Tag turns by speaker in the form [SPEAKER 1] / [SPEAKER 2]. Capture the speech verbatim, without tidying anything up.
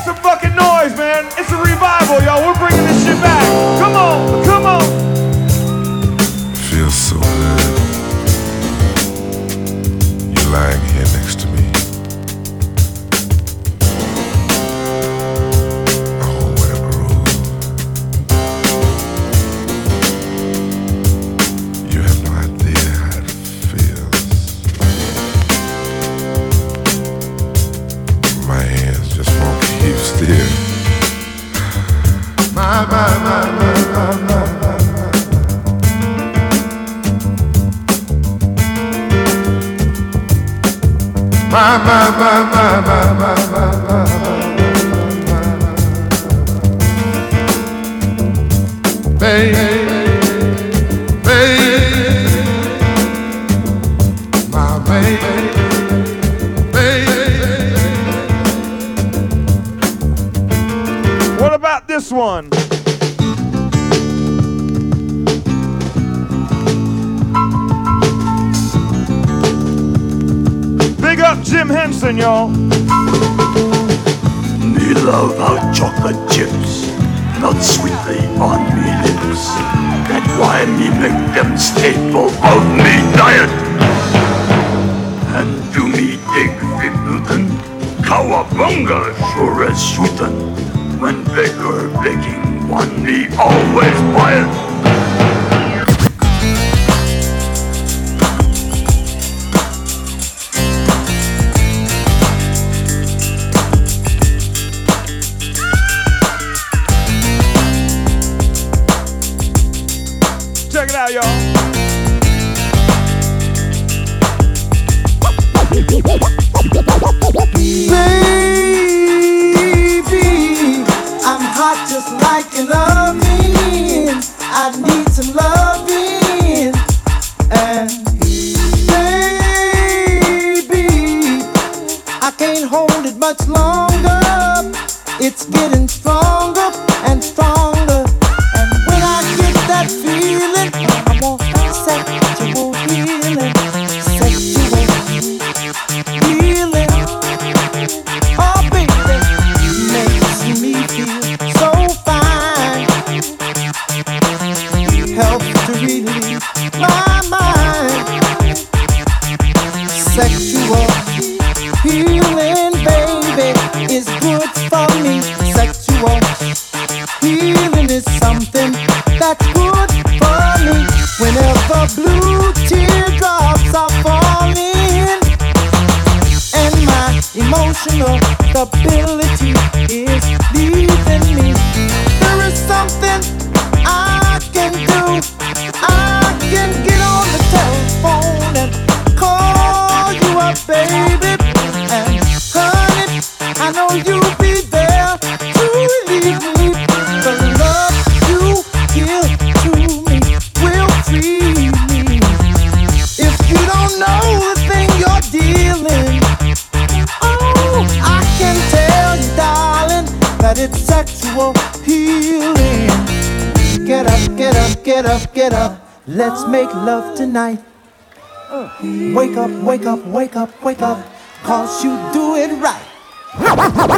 [SPEAKER 1] some fucking noise, man. It's a revival, y'all. We're bringing this shit back. Come on, come on.
[SPEAKER 2] Feels so good. You're lying here next to me. Oh, what a groove. You have no idea how it feels. My hands just won't keep still. My, my, my, my, my, my, my. My, my, my, my, my, my, my, my, my, baby, baby, my baby, baby.
[SPEAKER 1] What about this one? Big up Jim Henson, y'all.
[SPEAKER 3] Me love how chocolate chips melt sweetly on me lips. That's why me make them staple of me diet. And do me dig Wimbledon, cowabunga sure as shootin'. When baker baking one, me always buy it.
[SPEAKER 1] Check it out, y'all.
[SPEAKER 4] Baby, I'm hot just like an oven. I need some loving. And baby, I can't hold it much longer. It's getting stronger and stronger. And when I get that feeling, I want sexual healing. Sexual healing. Oh, baby, makes me feel so fine. Helps to relieve my mind. Sexual healing, baby, is good for me. Sexual healing is something that's good for me. Whenever blue teardrops are falling and my emotional stability is leaving me, there is something I can do. I can get on the telephone and call you up, baby. And honey, I know you'll be there to relieve me. The love you give to me will free me. If you don't know the thing you're dealing, oh, I can tell you, darling, that it's sexual healing. Get up, get up, get up, get up. Let's make love tonight. Wake up, wake up, wake up, wake up. 'Cause you do it right.